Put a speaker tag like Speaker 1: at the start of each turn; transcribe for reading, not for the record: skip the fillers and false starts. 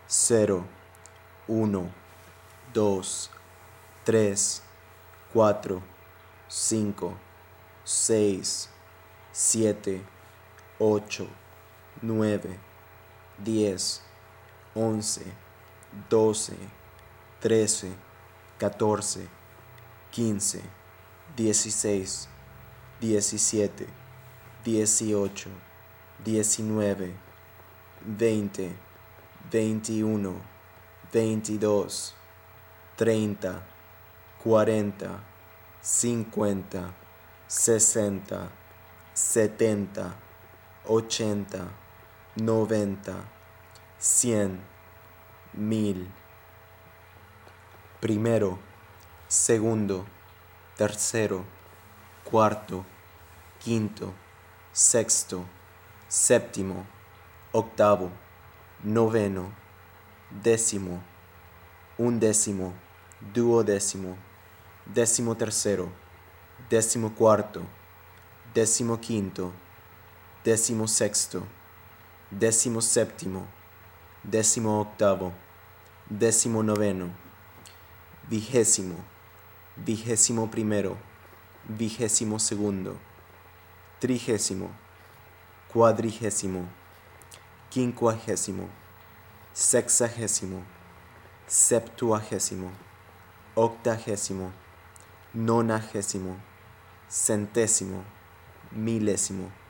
Speaker 1: 0, 1, 2, 3, 4, 5, 6, 7, 8, 9, 10, 11, 12, 13, 14, 15, 16, 17, 18, 19, 20, 21, 22, 30, 40, 50, 60, 70, 80, 90, 100, 1000. Primero, segundo, tercero, cuarto, quinto, sexto, séptimo, octavo, noveno, décimo, undécimo, duodécimo, décimo tercero, décimo cuarto, décimo quinto, décimo sexto, décimo séptimo, décimo octavo, décimo noveno, vigésimo, vigésimo primero, vigésimo segundo, trigésimo, cuadrigésimo, quincuagésimo, sexagésimo, septuagésimo, octagésimo, nonagésimo, centésimo, milésimo.